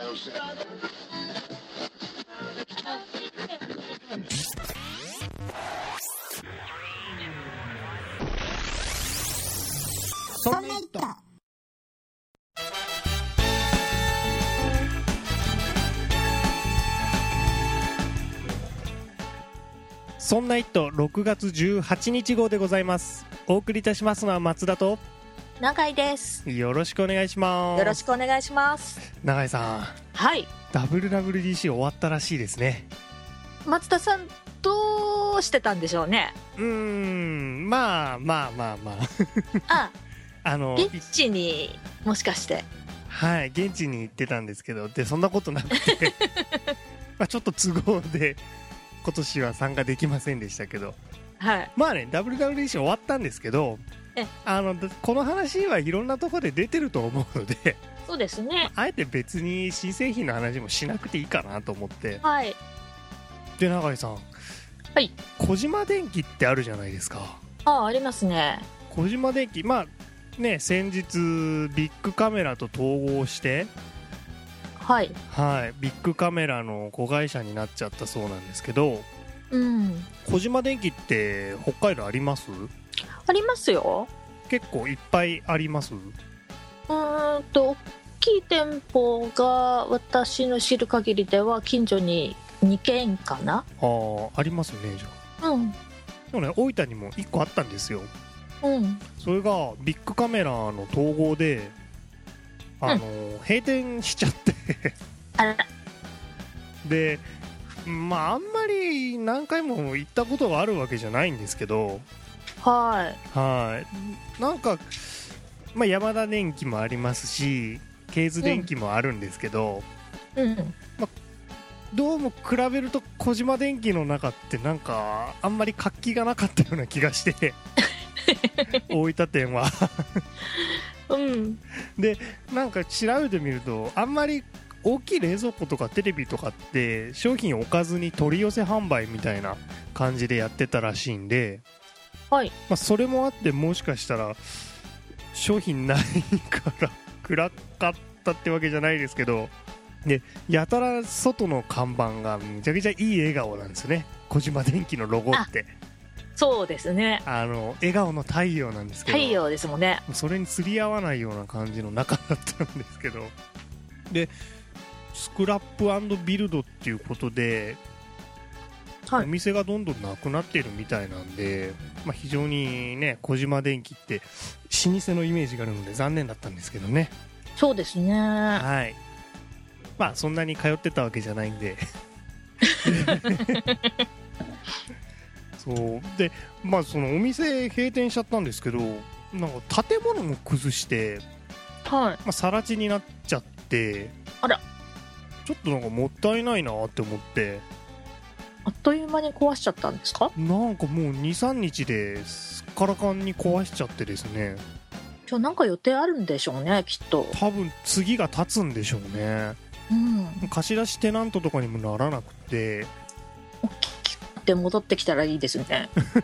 そんな糸。 そんな糸6月18日号でございます。お送りいたしますのは松田と永井です。 よろしくお願いします。 よろしくお願いします。 永井さん、 はい、 WWDC 終わったらしいですね。 松田さんどうしてたんでしょうね。 まああ現現地にもしかしてはい、現地に行ってたんですけど、でそんなことなくてまあちょっと都合で今年は参加できませんでしたけど、 はい、 まあね WWDC 終わったんですけど、この話はいろんなところで出てると思うので、 そうですね、 あえて別に新製品の話もしなくていいかなと思って、 はい、 で永井さん、 はい、 小島電機ってあるじゃないですか。 ありますね。 小島電機、まあね、先日ビッグカメラと統合して、 はい、 はい、ビッグカメラの子会社になっちゃったそうなんですけど、小島電機って北海道あります？ ありますよ。 結構いっぱいあります？ 大きい店舗が私の知る限りでは近所に2軒かな。 ありますね。じゃあでもね、大分にも1個あったんですよ。それがビッグカメラの統合で閉店しちゃってあらで、まああんまり何回も行ったことがあるわけじゃないんですけど、なんか、まあ、ヤマダ電機もありますしケイズ電機もあるんですけど、まあ、どうも比べると小島電機の中ってなんかあんまり活気がなかったような気がして大分店はでなんか調べてみるとあんまり大きい冷蔵庫とかテレビとかって商品を置かずに取り寄せ販売みたいな感じでやってたらしいんで、まあ、それもあってもしかしたら商品ないから暗かったってわけじゃないですけど、でやたら外の看板がめちゃくちゃいい笑顔なんですよね。小島電機のロゴってそうですね、 笑顔の太陽なんですけど、 太陽ですもんね。 それに釣り合わないような感じの中だったんですけど、でスクラップ&ビルドっていうことで、お店がどんどんなくなっているみたいなんで、まあ、非常にね小島電機って老舗のイメージがあるので残念だったんですけどね。 そうですね、 はい、まあそんなに通ってたわけじゃないんでそうで、まあそのお店閉店しちゃったんですけど、なんか建物も崩して、まあ、更地になっちゃって、ちょっとなんかもったいないなって思って、 あっという間に壊しちゃったんですか？ なんかもう 2,3 日ですっからかんに壊しちゃってですね。 じゃあなんか予定あるんでしょうね、きっと。 多分次が立つんでしょうね。貸し出しテナントとかにもならなくて、 大きくて戻ってきたらいいですね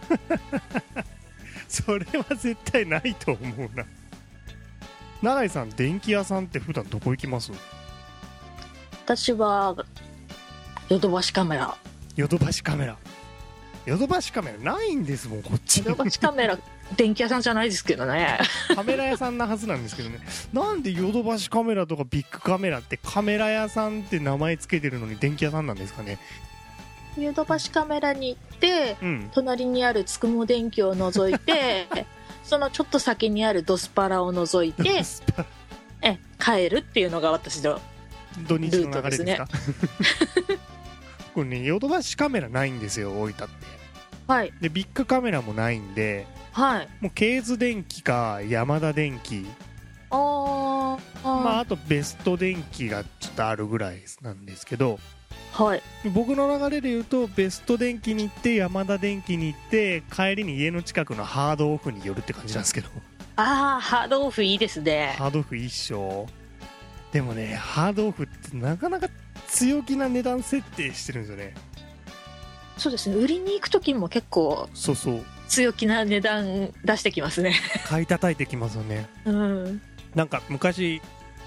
それは絶対ないと思うな。永井さん、電気屋さんって普段どこ行きます？ 私はヨドバシカメラ。 ヨドバシカメラないんですもん、こっち。 ヨドバシカメラ電気屋さんじゃないですけどねカメラ屋さんなはずなんですけどね。なんでヨドバシカメラとかビッグカメラってカメラ屋さんって名前つけてるのに電気屋さんなんですかね。 ヨドバシカメラに行って、隣にあるつくも電機を除いてそのちょっと先にあるドスパラを除いて帰るっていうのが私の土日の流れですか？これね、ヨドバシカメラないんですよ、大分って。でビッグカメラもないんで、もうケイズ電機かヤマダ電機、まあ、あとベスト電機がちょっとあるぐらいなんですけど、僕の流れで言うとベスト電機に行ってヤマダ電機に行って帰りに家の近くのハードオフに寄るって感じなんですけど。 ハードオフいいですね。 ハードオフいいっしょ。でもね、ハードオフってなかなか強気な値段設定してるんですよね。 そうですね、売りに行く時も結構強気な値段出してきますね買い叩いてきますよね。なんか昔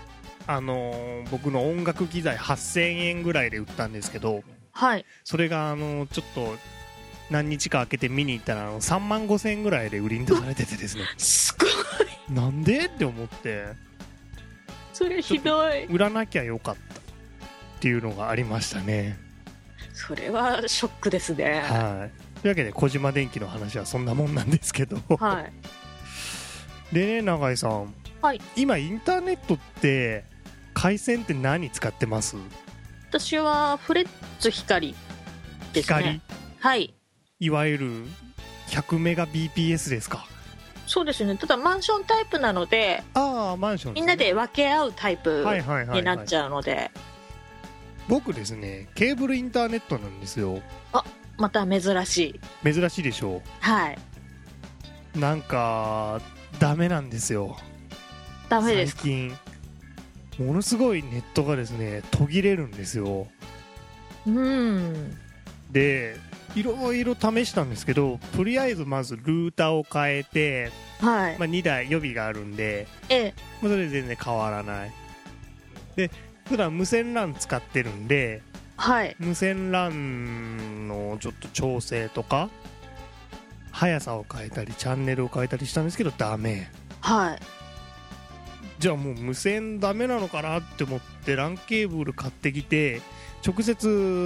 僕の音楽機材8000円ぐらいで売ったんですけど、 はい、 それがちょっと何日か空けて見に行ったら3万5000円ぐらいで売りに出されててですねすごいなんでって思って、 それひどい。 売らなきゃよかったっていうのがありましたね。 それはショックですね。 はい、というわけで小島電機の話はそんなもんなんですけど、 はい、 でね、永井さん、 はい、 今インターネットって回線って何使ってます？ 私はフレッツ光ですね。 光、 はい、 いわゆる100メガ BPS ですか？ そうですね。ただマンションタイプなので、 マンション、 みんなで分け合うタイプになっちゃうので、 僕ですね、ケーブルインターネットなんですよ。 また珍しいでしょう。 はい。 なんかダメなんですよ。 ダメですか？ 最近ものすごいネットがですね途切れるんですよ。でいろいろ試したんですけど、とりあえずまずルーターを変えて、 はい、 2台予備があるんで、それで全然変わらない。で普段無線 LAN 使ってるんで、 はい、 無線 LAN のちょっと調整とか速さを変えたりチャンネルを変えたりしたんですけどダメ。 はい。 じゃあもう無線ダメなのかなって思って LAN ケーブル買ってきて直接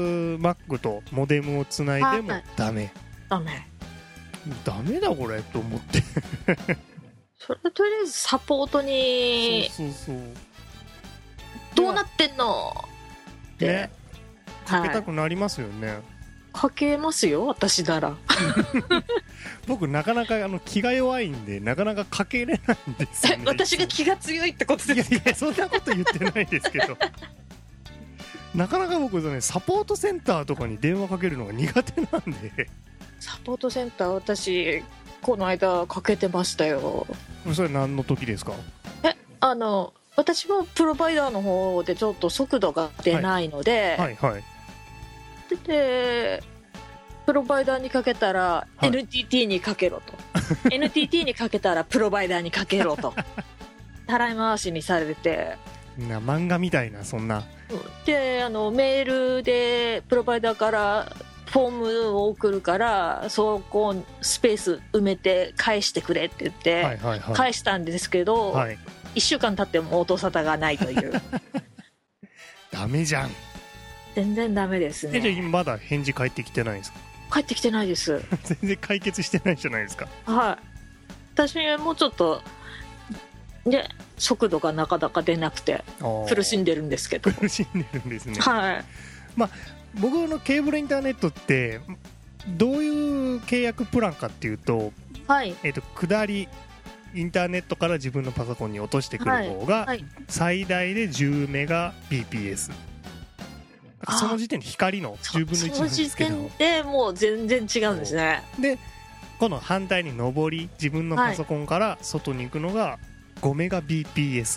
Mac とモデムをつないでもダメ、 ダメだこれと思ってそれとりあえずサポートにそうどうなってんのってね、かけたくなりますよね。 かけますよ私なら僕なかなか気が弱いんでなかなかかけれないんですよね私が気が強いってことですか？ いやそんなこと言ってないですけどなかなか僕ねサポートセンターとかに電話かけるのが苦手なんで。 サポートセンター私この間かけてましたよ。 それ何の時ですか？ 私はプロバイダーの方でちょっと速度が出ないので、 はいはい、 でプロバイダーにかけたら NTT にかけろと、NTT にかけたらプロバイダーにかけろとたらい回しにされて、 漫画みたいなそんなでメールでプロバイダーからフォームを送るからそこスペース埋めて返してくれって言って返したんですけど、1週間経っても音沙汰がないというダメじゃん。 全然ダメですね。 じゃあまだ返事返ってきてないですか？ 返ってきてないです全然解決してないじゃないですか。 はい。私もうちょっとで速度がなかなか出なくて苦しんでるんですけど。 苦しんでるんですね。 はい。 僕のケーブルインターネットってどういう契約プランかっていうと、 はい、 下りインターネットから自分のパソコンに落としてくる方が最大で10メガ BPS、その時点で光の10分の1なんですけど、 その時点でもう全然違うんですね。 でこの反対に上り自分のパソコンから外に行くのが5メガ BPS、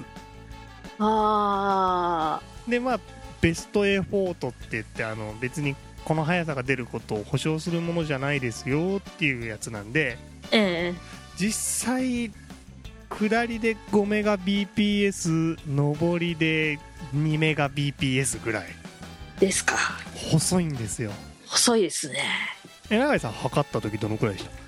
でベストエフォートって言って別にこの速さが出ることを保証するものじゃないですよっていうやつなんで、実際下りで5メガ BPS 上りで2メガ BPS ぐらいですか。 細いんですよ。 細いですね。 永井さん測った時どのくらいでした？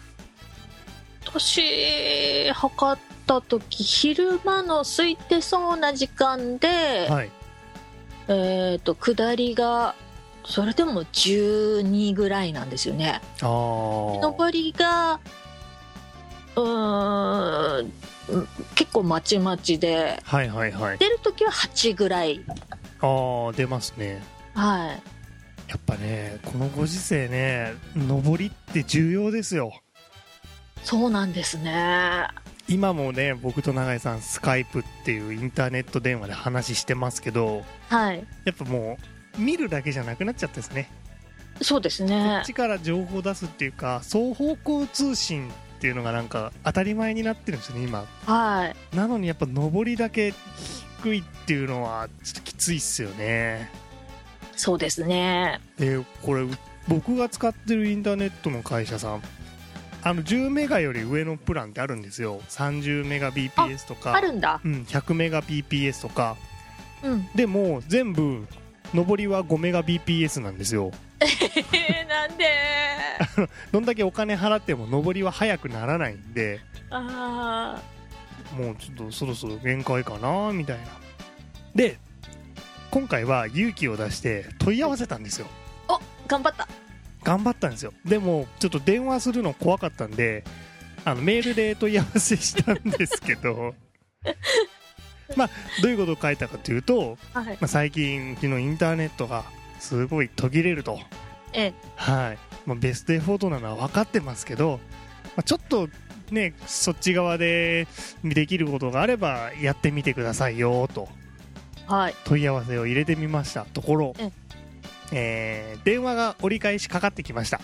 私測った時昼間の空いてそうな時間で、下りがそれでも12ぐらいなんですよね。上りが結構まちまちで、出る時は8ぐらい。 出ますね。 はい。 やっぱねこのご時世ね上りって重要ですよ。 そうなんですね。 今もね僕と永井さんスカイプっていうインターネット電話で話してますけど、やっぱもう見るだけじゃなくなっちゃったですね。 そうですね。 こっちから情報を出すっていうか双方向通信っていうのがなんか当たり前になってるんですよね今。なのにやっぱ上りだけ低いっていうのはちょっときついっすよね。 そうですね。 でこれ僕が使ってるインターネットの会社さん10メガより上のプランってあるんですよ。30メガ BPS とかあるんだ、 100メガ BPS とかうん、 でも全部上りは5メガ BPS なんですよ。 なんでどんだけお金払っても上りは速くならないんで、 あもうちょっとそろそろ限界かなみたいな。で今回は勇気を出して問い合わせたんですよ。 お、頑張ったんですよ。でもちょっと電話するの怖かったんでメールで問い合わせしたんですけどまあどういうことを書いたかというと、 はい、 まあ、最近うちのインターネットがすごい途切れると、はい、まあ、ベストエフォートなのは分かってますけど、まあ、ちょっとねそっち側でできることがあればやってみてくださいよと、 はい、 問い合わせを入れてみましたところ、電話が折り返しかかってきました。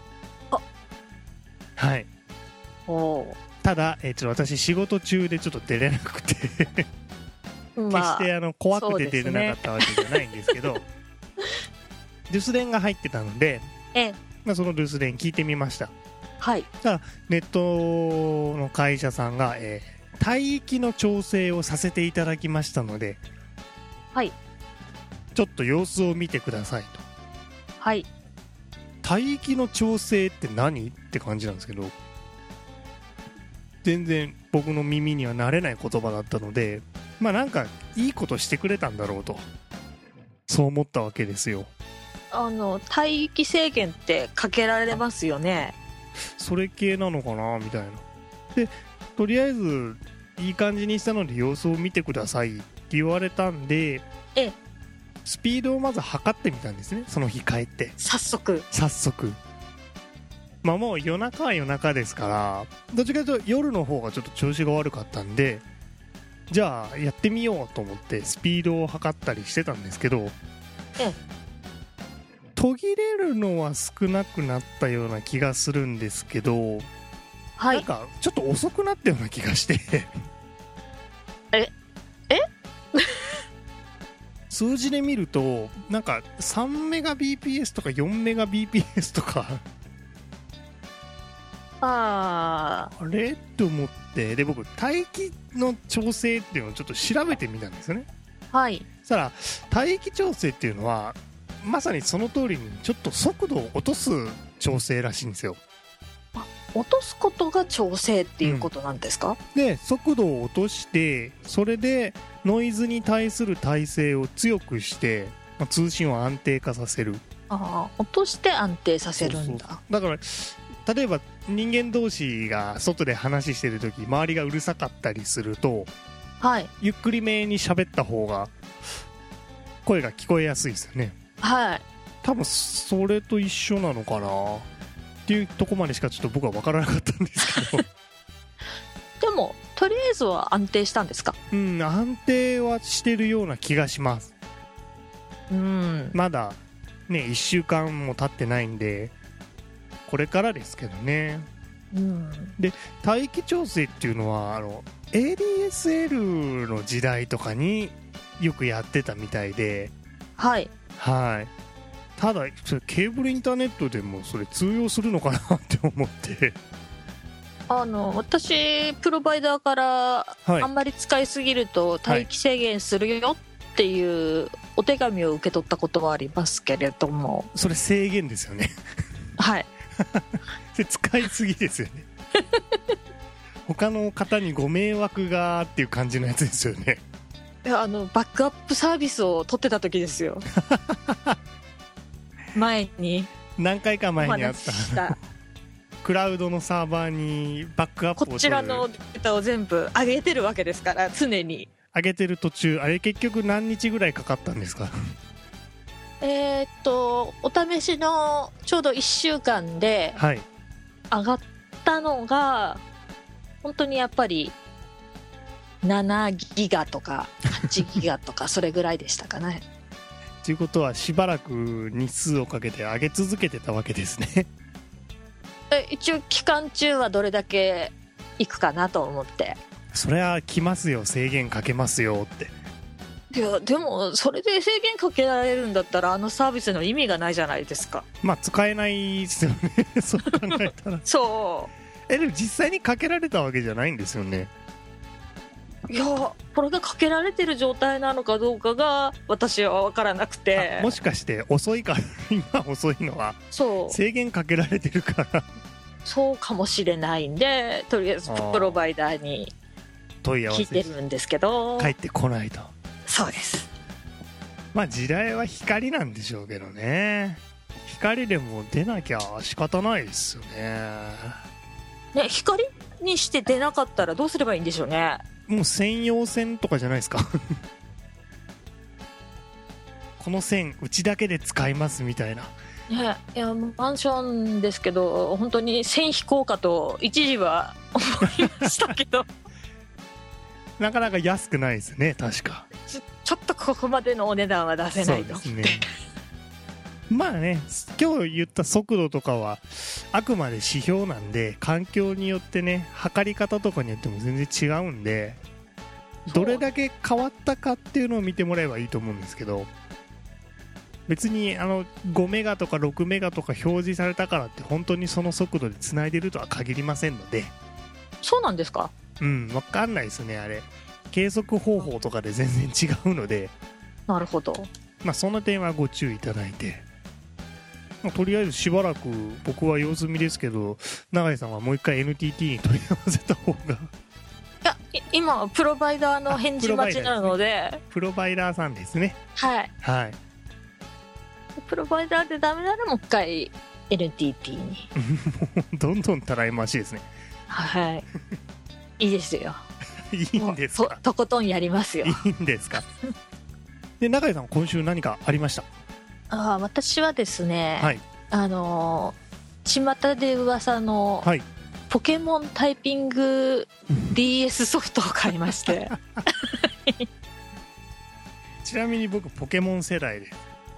はい。ただ、ちょっと私仕事中でちょっと出れなくて決して怖くて出れなかったわけじゃないんですけど、留守電が入ってたので、まあ、その留守電聞いてみました。 はい。 ただネットの会社さんが、帯域の調整をさせていただきましたので、 はい、 ちょっと様子を見てくださいと。 はい。 帯域の調整って何って感じなんですけど、全然僕の耳には慣れない言葉だったので、まあなんかいいことしてくれたんだろうと、そう思ったわけですよ。 帯域制限ってかけられますよね。 それ系なのかなみたいな。でとりあえずいい感じにしたので様子を見てくださいって言われたんで、スピードをまず測ってみたんですね、その日帰って。早速まあもう夜中は夜中ですから、どっちかというと夜の方がちょっと調子が悪かったんで、じゃあやってみようと思ってスピードを測ったりしてたんですけど、途切れるのは少なくなったような気がするんですけど、 はい、 なんかちょっと遅くなったような気がして数字で見るとなんか3メガ BPS とか4メガ BPS とかあれって思って、で僕帯域の調整っていうのをちょっと調べてみたんですよね。 はい。 そしたら帯域調整っていうのはまさにその通りにちょっと速度を落とす調整らしいんですよ。 落とすことが調整っていうことなんですか？ で速度を落として、それでノイズに対する耐性を強くして、まあ、通信を安定化させる。 落として安定させるんだ。 だから例えば人間同士が外で話してるとき周りがうるさかったりすると、 はい、 ゆっくりめに喋った方が声が聞こえやすいですよね。 はい。 多分それと一緒なのかなっていうとこまでしかちょっと僕は分からなかったんですけどでもとりあえずは安定したんですか？ 安定はしてるような気がします。まだね1週間も経ってないんでこれからですけどね。で帯域調整っていうのはADSL の時代とかによくやってたみたいで、はい、ただケーブルインターネットでもそれ通用するのかなって思って私プロバイダーから、あんまり使いすぎると帯域制限するよっていうお手紙を受け取ったことはありますけれども、 それ制限ですよねはい使いすぎですよね他の方にご迷惑がっていう感じのやつですよね。 いやバックアップサービスを取ってた時ですよ何回か前にあったクラウドのサーバーにバックアップを取る、 こちらのデータを全部上げてるわけですから、常に上げてる途中、あれ結局何日ぐらいかかったんですか？ お試しのちょうど1週間で上がったのが、本当にやっぱり7ギガとか8ギガとかそれぐらいでしたかねということはしばらく日数をかけて上げ続けてたわけですね一応期間中はどれだけいくかなと思って。 それは来ますよ、制限かけますよって。 いやでもそれで制限かけられるんだったらサービスの意味がないじゃないですか。 まあ使えないですよねそう考えたらそうでも実際にかけられたわけじゃないんですよね。 いやこれがかけられてる状態なのかどうかが私は分からなくて、 もしかして遅いから今遅いのはそう制限かけられてるからそうかもしれないんで、とりあえずプロバイダーに聞いてるんですけど帰ってこないと。 そうです。 まあ時代は光なんでしょうけどね。光でも出なきゃ仕方ないですよね。 光にして出なかったらどうすればいいんでしょうね。 もう専用線とかじゃないですかこの線うちだけで使いますみたいな。 いやマンションですけど本当に線引こうかと一時は思いましたけどなかなか安くないですね。確かちょっとここまでのお値段は出せないと。 そうですねまあね、今日言った速度とかはあくまで指標なんで、環境によってね、測り方とかによっても全然違うんで、どれだけ変わったかっていうのを見てもらえばいいと思うんですけど、別に5メガとか6メガとか表示されたからって本当にその速度で繋いでるとは限りませんので。 そうなんですか？ 分かんないですね。あれ計測方法とかで全然違うので。 なるほど。 まあその点はご注意いただいて、とりあえずしばらく僕は様子見ですけど、永井さんはもう一回 NTT に問い合わせた方が。いや今はプロバイダーの返事待ちなので。 プロバイダーさんですね。 はいはい。 プロバイダーでダメならもう一回 NTT にもうどんどんたらいましいですね。 はいいいですよいいんですか？ とことんやりますよ。 いいんですか？で永井さん今週何かありました？ 私はですね、 はい、 巷で噂の、 はい、 ポケモンタイピング DS ソフトを買いましてちなみに僕ポケモン世代です。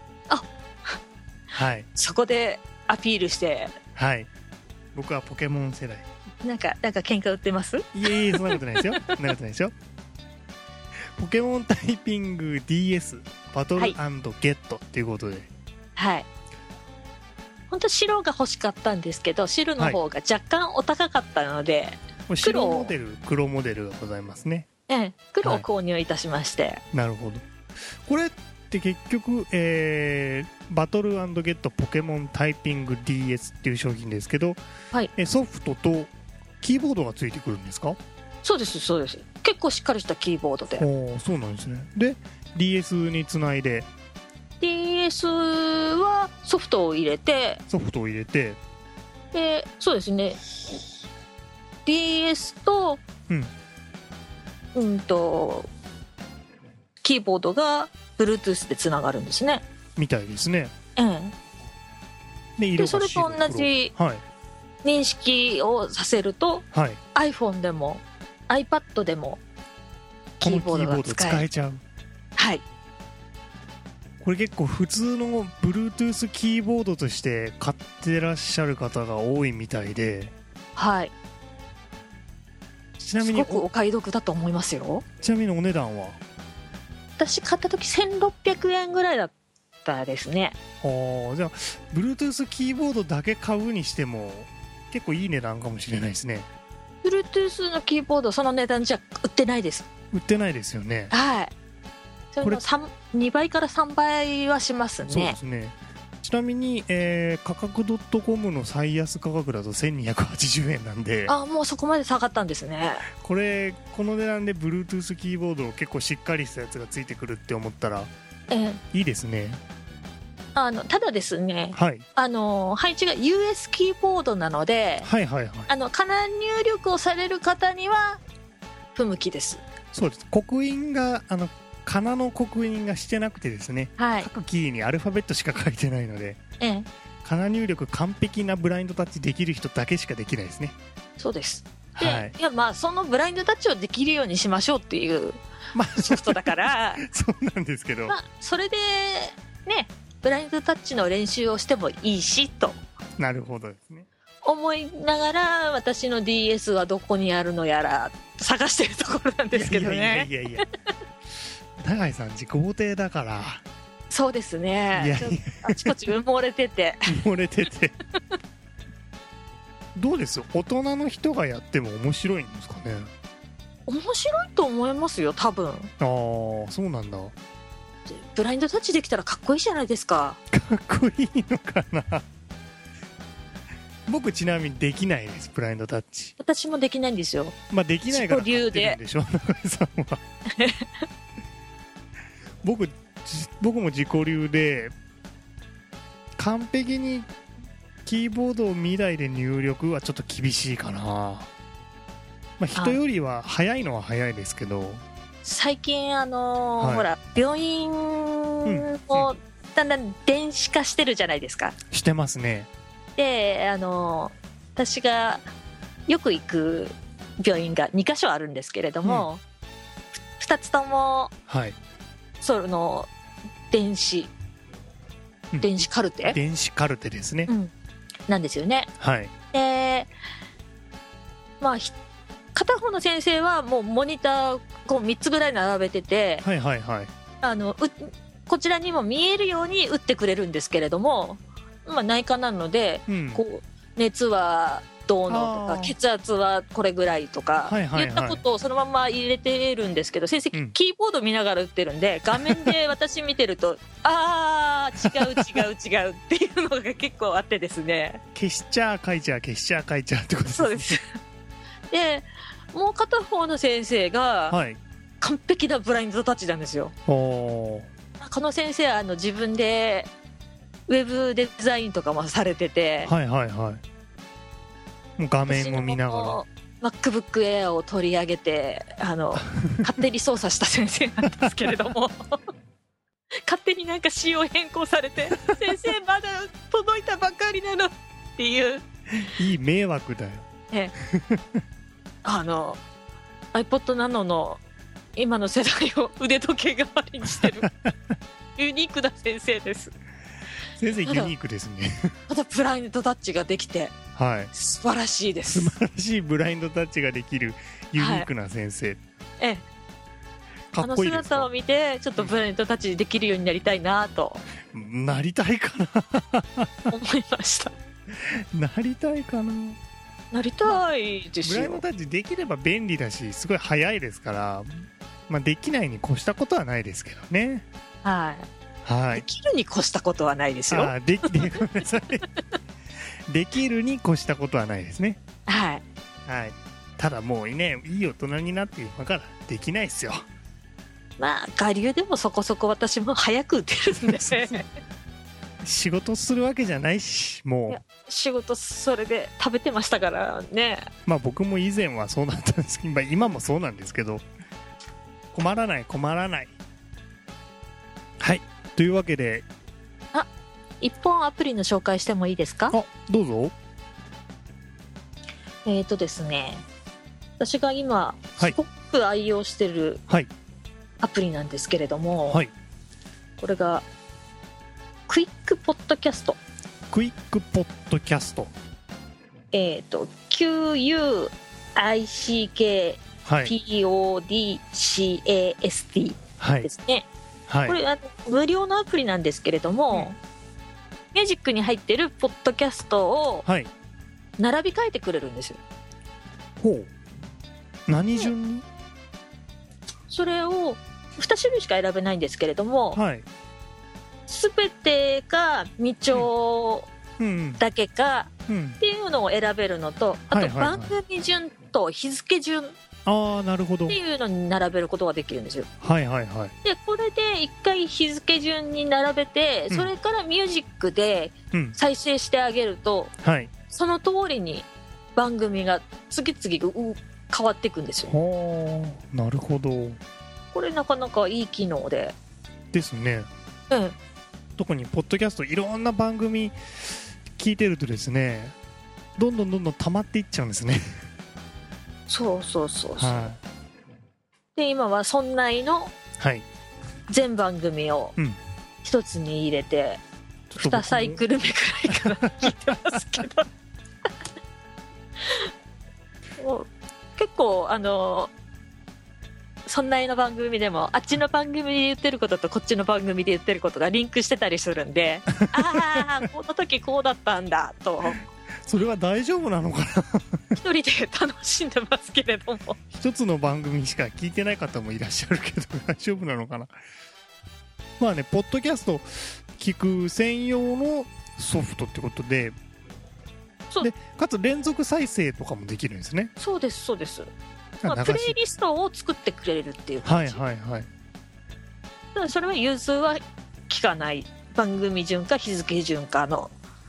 はい、 そこでアピールして。 はい、僕はポケモン世代。 なんか喧嘩売ってます？ いえいえ、そんなことないですよそんなことないですよ。ポケモンタイピング DS バトル&ゲットっていうことで、 はい、本当白が欲しかったんですけど白の方が若干お高かったので、 はい、黒モデルがございますね。 黒を購入いたしまして、はい、 なるほど。これって結局、バトル&ゲットポケモンタイピング DS っていう商品ですけど、 はい、 ソフトとキーボードがついてくるんですか？ そうですそうです。結構しっかりしたキーボードで。 そうなんですね。で DS につないで DS はソフトを入れてでそうですね DS とキーボードが Bluetooth でつながるんですね。 みたいですね。 でそれと同じ認識をさせると、 はい、 iPhone でも iPad でもキーボードが使えちゃう。 はい。 これ結構普通の Bluetooth キーボードとして買ってらっしゃる方が多いみたいで、 はい。 ちなみにすごくお買い得だと思いますよ。 ちなみにお値段は？ 私買った時1600円ぐらいだったですね。 じゃあ Bluetooth キーボードだけ買うにしても結構いい値段かもしれないですね。 Bluetooth のキーボードその値段じゃ売ってないです。 売ってないですよね。 はい。それも2倍から3倍はしますね。 そうですね。ちなみに、価格 .com の最安価格だと1280円なんで、 もうそこまで下がったんですね。 この値段で Bluetooth キーボード結構しっかりしたやつがついてくるって思ったら、いいですね。 ただですね、 はい、 配置が US キーボードなので、 はいはいはい、 かな入力をされる方には不向きです。 そうです。刻印がかなの刻印がしてなくてですね、 はい、 各キーにアルファベットしか書いてないので、かな入力完璧なブラインドタッチできる人だけしかできないですね。 そうです。で、そのブラインドタッチをできるようにしましょうっていうソフトだからそうなんですけど、 それでねブラインドタッチの練習をしてもいいしと。 なるほどですね。 思いながら私の DS はどこにあるのやら探してるところなんですけどね。 いや永井さん自己肯定だから。 そうですね。あちこち埋もれててどうです？大人の人がやっても面白いんですかね？ 面白いと思いますよ、多分。 ああ、そうなんだ。 ブラインドタッチできたらかっこいいじゃないですか。 かっこいいのかな。僕ちなみにできないです、ブラインドタッチ。 私もできないんですよ。 まあできないから買ってるんでしょ、中井さんは。僕も自己流で完璧にキーボードを2台で入力はちょっと厳しいかな。まあ、人よりは早いのは早いですけど、 最近ほら病院もだんだん電子化してるじゃないですか。 してますね。 で私がよく行く病院が2カ所あるんですけれども、2つとも、その電子カルテ、 電子カルテですね、 なんですよね。で、まあ片方の先生はもうモニターこう3つぐらい並べてて、こちらにも見えるように打ってくれるんですけれども、まあ、内科なので、こう熱はどうのとか血圧はこれぐらいとか言ったことをそのまま入れてるんですけど、先生キーボード見ながら打ってるんで、画面で私見てるとあー違うっていうのが結構あってですね。 消しちゃ書いちゃ消しちゃ書いちゃってことですね。 そうです。でもう片方の先生が完璧なブラインドタッチなんですよ。この先生は自分でウェブデザインとかもされてて、もう画面を見ながら MacBook Air を取り上げて勝手に操作した先生なんですけれども勝手になんか仕様変更されて先生まだ届いたばかりなのっていういい迷惑だよ。 iPod Nano の今の世代を腕時計代わりにしてるユニークな先生です。 先生ユニークですね。 まだブラインドタッチができて、素晴らしいです。 素晴らしいブラインドタッチができるユニークな先生、かっこいいですか。 姿を見てちょっとブラインドタッチできるようになりたいなとなりたいかな思いましたなりたいかな。 なりたいですよ。 ブラインドタッチできれば便利だしすごい早いですから、まあ、できないに越したことはないですけどね。できるに越したことはないですよ。 できるに越したことはないですね。ただもうね、いい大人になって今からできないですよ。 まあ我流でもそこそこ私も早く打てるんで仕事するわけじゃないし、もう仕事それで食べてましたからね。 まあ僕も以前はそうだったんですけど、今もそうなんですけど、困らない。というわけで、 一本アプリの紹介してもいいですか。 どうぞ。 ですね、私が今すごく愛用してるアプリなんですけれども、これがクイックポッドキャスト。 クイックポッドキャスト。 QUICKPODCAST ですね。これ無料のアプリなんですけれども、ミュージックに入ってるポッドキャストを並び替えてくれるんですよ。 何順に？ それを2種類しか選べないんですけれども、全てが未調だけかっていうのを選べるのと、あと番組順と日付順っていうのに並べることができるんですよ。でこれで1回日付順に並べて、それからミュージックで再生してあげると、その通りに番組が次々変わっていくんですよ。 なるほど。 これなかなかいい機能ですね。特にポッドキャストいろんな番組聞いてるとですね、どんどん溜まっていっちゃうんですね。 そう、で今はそんないの全番組を一つに入れて、2サイクル目くらいから聞いてますけどもう結構そんなの番組でもあっちの番組で言ってることとこっちの番組で言ってることがリンクしてたりするんでこの時こうだったんだとそれは大丈夫なのかな一人で楽しんでますけれども一つの番組しか聞いてない方もいらっしゃるけど大丈夫なのかな。まあね、ポッドキャスト聞く専用のソフトってことで、でかつ連続再生とかもできるんですね。 そうですそうです、まあ、プレイリストを作ってくれるっていう感じ。はいはいはい。ただそれは融通は聞かない、番組順か日付順かの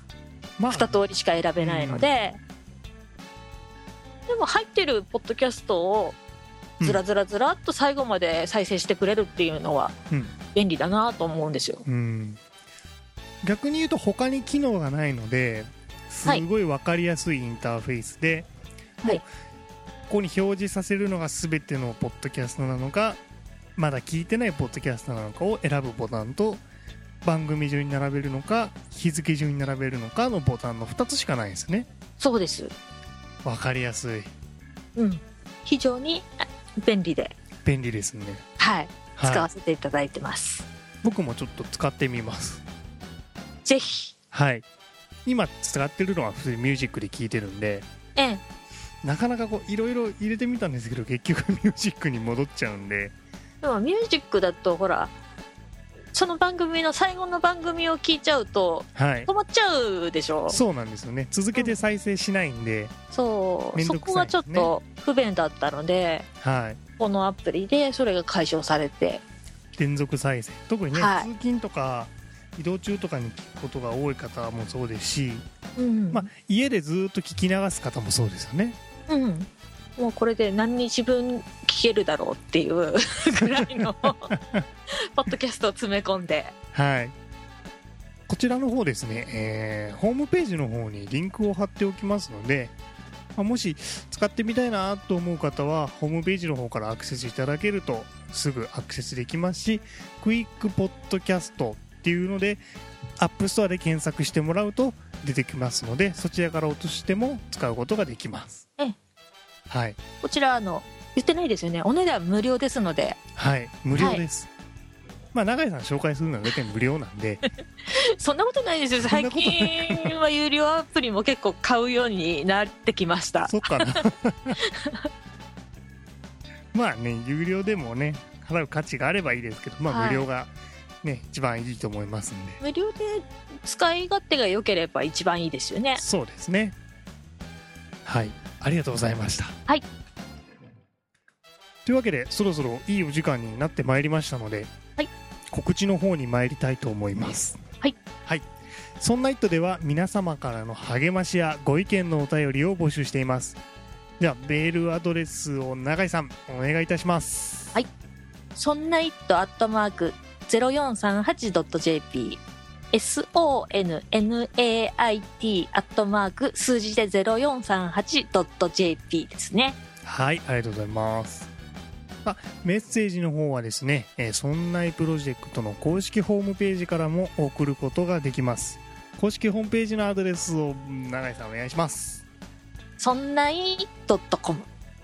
2通りしか選べないので、でも入ってるポッドキャストをずらずらずらっと最後まで再生してくれるっていうのは便利だなと思うんですよ、 逆に言うと他に機能がないのですごい分かりやすいインターフェースで、はい、ここに表示させるのが全てのポッドキャストなのかまだ聞いてないポッドキャストなのかを選ぶボタンと、番組順に並べるのか日付順に並べるのかのボタンの2つしかないんですね。 そうです。 分かりやすい、 非常に便利ですね。 はい、使わせていただいてます。 僕もちょっと使ってみます。 ぜひ。 はい、今使ってるのは普通にミュージックで聴いてるんで、なかなかこういろいろ入れてみたんですけど結局ミュージックに戻っちゃうんで。 でもミュージックだとほらその番組の最後の番組を聞いちゃうと止まっちゃうでしょ。 そうなんですよね。続けて再生しないんで、 そう、そこがちょっと不便だったので、このアプリでそれが解消されて連続再生、特にね、通勤とか移動中とかに聞くことが多い方もそうですし、家でずっと聞き流す方もそうですよね。もうこれで何日分聞けるだろうっていうぐらいのポッドキャストを詰め込んで、こちらの方ですね、 ホームページの方にリンクを貼っておきますので、もし使ってみたいなと思う方はホームページの方からアクセスいただけるとすぐアクセスできますし、クイックポッドキャストっていうのでアップストアで検索してもらうと出てきますので、そちらから落としても使うことができます。 こちら言ってないですよね。お値段無料ですので。 無料です。永井さん紹介するのは大体無料なんでそんなことないですよ。最近は有料アプリも結構買うようになってきました。 そっかなまあね、有料でもね払う価値があればいいですけど、無料がね一番いいと思いますんで、 無料で使い勝手が良ければ一番いいですよね。 そうですね。ありがとうございました。というわけでそろそろいいお時間になってまいりましたので、告知の方に参りたいと思います。そんな「イット!」では皆様からの励ましやご意見のお便りを募集しています。ではメールアドレスを永井さんお願いいたします。 そんな「イット!」@0438.jp sonnait 数字で 0438.jp ですね。 ありがとうございます。メッセージの方はですね、そんないプロジェクトの公式ホームページからも送ることができます。公式ホームページのアドレスを永井さんお願いします。 そんない .com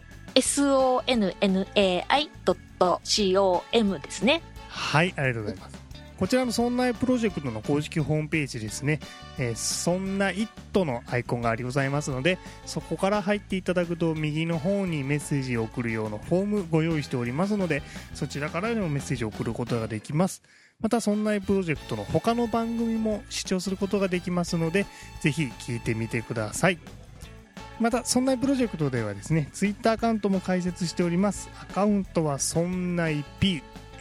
sonnai.com ですね。 ありがとうございます。こちらのそんないプロジェクトの公式ホームページですね、そんな「イット!」のアイコンがありございますので、そこから入っていただくと右の方にメッセージを送る用のフォームご用意しておりますので、そちらからでもメッセージを送ることができます。またそんないプロジェクトの他の番組も視聴することができますので、ぜひ聞いてみてください。またそんないプロジェクトではですね、ツイッターアカウントも開設しております。アカウントはそんない P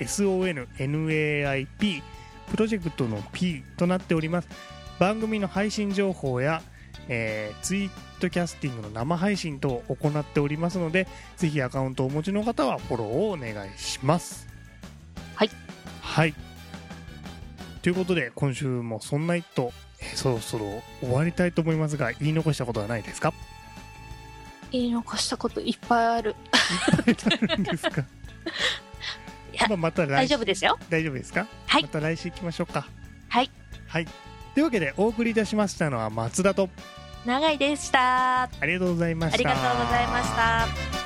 SONNAIP プロジェクトの P となっております。番組の配信情報や、ツイートキャスティングの生配信等を行っておりますので、ぜひアカウントをお持ちの方はフォローをお願いします。ということで今週もそんな「イット!」そろそろ終わりたいと思いますが、言い残したことはないですか？ 言い残したこといっぱいある。 いっぱいあるんですか？また大丈夫ですよ。 大丈夫ですか？また来週行きましょうか。というわけでお送りいたしましたのは松田と永井でした。 ありがとうございました。 ありがとうございました。